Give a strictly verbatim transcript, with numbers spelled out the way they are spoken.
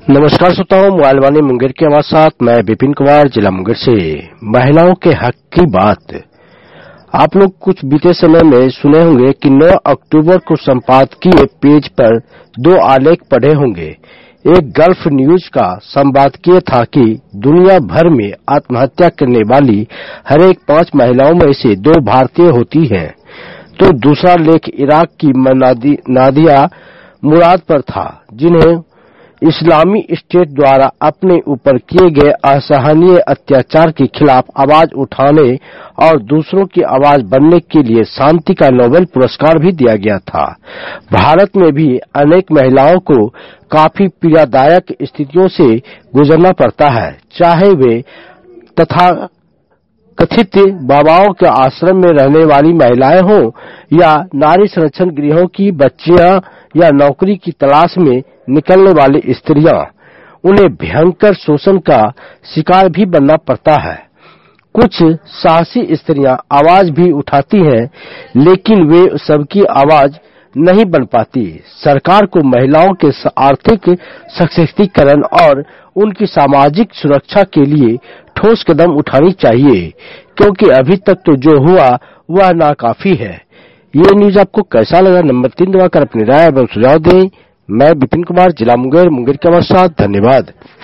नमस्कार श्रोताओं, मोबाइल वाणी मुंगेर के हमारे साथ मैं विपिन कुमार, जिला मुंगेर से। महिलाओं के हक की बात। आप लोग कुछ बीते समय में सुने होंगे कि नौ अक्टूबर को संपादकीय पेज पर दो आलेख पढ़े होंगे। एक गल्फ न्यूज का संपादकीय था कि दुनिया भर में आत्महत्या करने वाली हर एक पांच महिलाओं में से दो भारतीय होती हैं। तो दूसरा लेख इराक की नादिया मुराद पर था, जिन्हें इस्लामी स्टेट द्वारा अपने ऊपर किए गए असहनीय अत्याचार के खिलाफ आवाज उठाने और दूसरों की आवाज बनने के लिए शांति का नोबेल पुरस्कार भी दिया गया था। भारत में भी अनेक महिलाओं को काफी पीड़ादायक स्थितियों से गुजरना पड़ता है, चाहे वे तथा कथित बाबाओं के आश्रम में रहने वाली महिलाएं हों या नारी संरक्षण गृहों की बच्चियां या नौकरी की तलाश में निकलने वाली स्त्रियां। उन्हें भयंकर शोषण का शिकार भी बनना पड़ता है। कुछ साहसी स्त्रियां आवाज भी उठाती हैं, लेकिन वे सबकी आवाज नहीं बन पाती। सरकार को महिलाओं के आर्थिक सशक्तिकरण और उनकी सामाजिक सुरक्षा के लिए ठोस कदम उठानी चाहिए, क्योंकि अभी तक तो जो हुआ वह नाकाफी है। ये न्यूज आपको कैसा लगा? नंबर तीन दबाकर अपनी राय एवं सुझाव दें। मैं विपिन कुमार, जिला मुंगेर, मुंगेर के साथ। धन्यवाद।